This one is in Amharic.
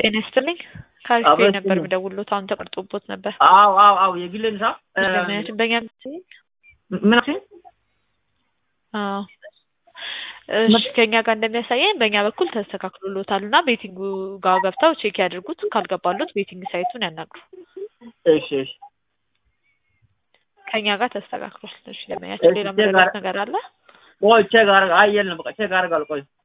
ጤና ይስጥልኝ ካልኩ ነበር ምደውልሎት አሁን ተቀርጦቦት ነበር አዎ የግልን ሳ ለምን በእኛ ምን አትይ እሺ ከኛ ጋር እንደሚያሳየን በእኛ በኩል ተስተካክሎሎታልና ቤቲንጉ ጋር ገብተው ቼክ ያድርጉት ካልገባሉት ቤቲንግ ሳይቱን ያናግሩ እሺ ከኛ ጋር ተስተካክሏል እሺ ለማያችሁ ሌላ ነገር አለ ቆይ ቼክ አድርጋ አየልን በቃ ቼክ አድርጋለሁ ቆይ